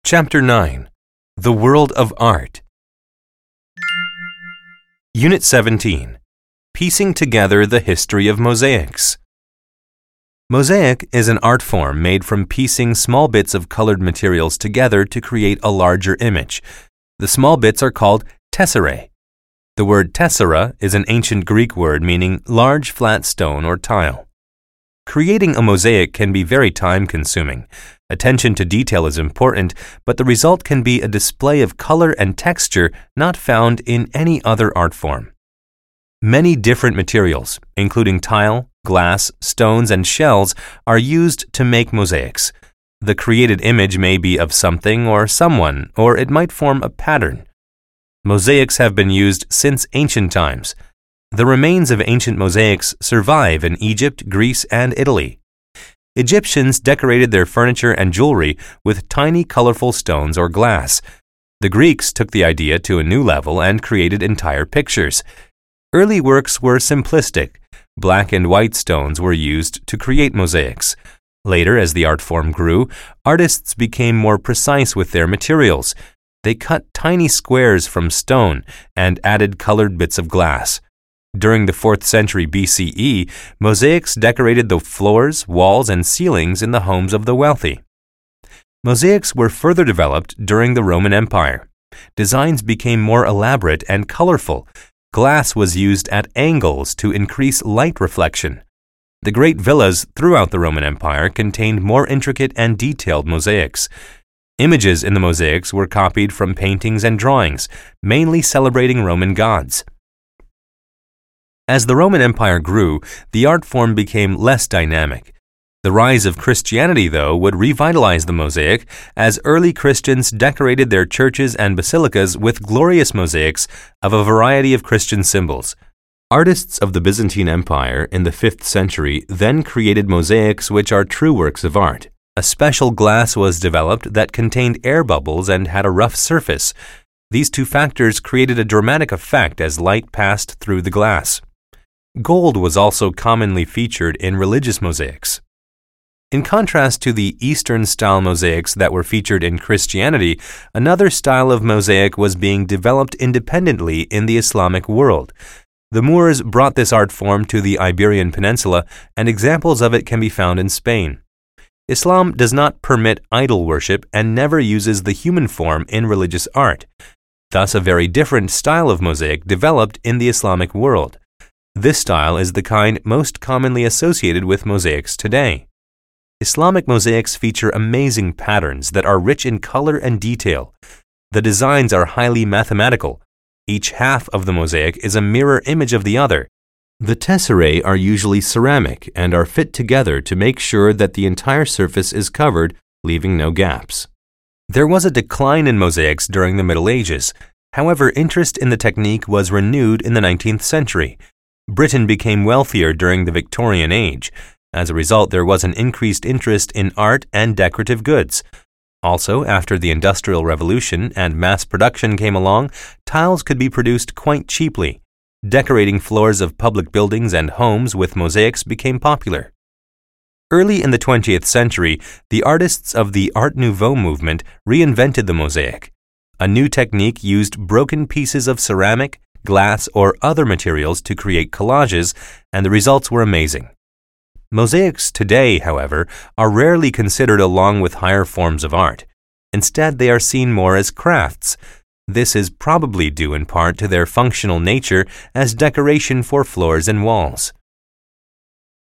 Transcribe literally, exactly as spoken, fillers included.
Chapter nine. The World of Art. Unit seventeen. Piecing Together the History of Mosaics. Mosaic is an art form made from piecing small bits of colored materials together to create a larger image. The small bits are called tesserae. The word tessera is an ancient Greek word meaning large flat stone or tile. Creating a mosaic can be very time-consuming. Attention to detail is important, but the result can be a display of color and texture not found in any other art form. Many different materials, including tile, glass, stones, and shells, are used to make mosaics. The created image may be of something or someone, or it might form a pattern. Mosaics have been used since ancient times. The remains of ancient mosaics survive in Egypt, Greece, and Italy. Egyptians decorated their furniture and jewelry with tiny colorful stones or glass. The Greeks took the idea to a new level and created entire pictures. Early works were simplistic. Black and white stones were used to create mosaics. Later, as the art form grew, artists became more precise with their materials. They cut tiny squares from stone and added colored bits of glass. During the fourth century B C E, mosaics decorated the floors, walls, and ceilings in the homes of the wealthy. Mosaics were further developed during the Roman Empire. Designs became more elaborate and colorful. Glass was used at angles to increase light reflection. The great villas throughout the Roman Empire contained more intricate and detailed mosaics. Images in the mosaics were copied from paintings and drawings, mainly celebrating Roman gods. As the Roman Empire grew, the art form became less dynamic. The rise of Christianity, though, would revitalize the mosaic as early Christians decorated their churches and basilicas with glorious mosaics of a variety of Christian symbols. Artists of the Byzantine Empire in the fifth century then created mosaics which are true works of art. A special glass was developed that contained air bubbles and had a rough surface. These two factors created a dramatic effect as light passed through the glass. Gold was also commonly featured in religious mosaics. In contrast to the Eastern-style mosaics that were featured in Christianity, another style of mosaic was being developed independently in the Islamic world. The Moors brought this art form to the Iberian Peninsula, and examples of it can be found in Spain. Islam does not permit idol worship and never uses the human form in religious art. Thus, a very different style of mosaic developed in the Islamic world. This style is the kind most commonly associated with mosaics today. Islamic mosaics feature amazing patterns that are rich in color and detail. The designs are highly mathematical. Each half of the mosaic is a mirror image of the other. The tesserae are usually ceramic and are fit together to make sure that the entire surface is covered, leaving no gaps. There was a decline in mosaics during the Middle Ages. However, interest in the technique was renewed in the nineteenth century. Britain became wealthier during the Victorian Age. As a result, there was an increased interest in art and decorative goods. Also, after the Industrial Revolution and mass production came along, tiles could be produced quite cheaply. Decorating floors of public buildings and homes with mosaics became popular. Early in the twentieth century, the artists of the Art Nouveau movement reinvented the mosaic. A new technique used broken pieces of ceramic, glass, or other materials to create collages, and the results were amazing. Mosaics today, however, are rarely considered along with higher forms of art. Instead, they are seen more as crafts. This is probably due in part to their functional nature as decoration for floors and walls.